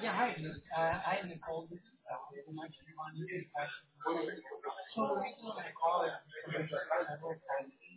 Yeah, hi. I Nicole. This is very much on this question. So the reason why I call it is because several times.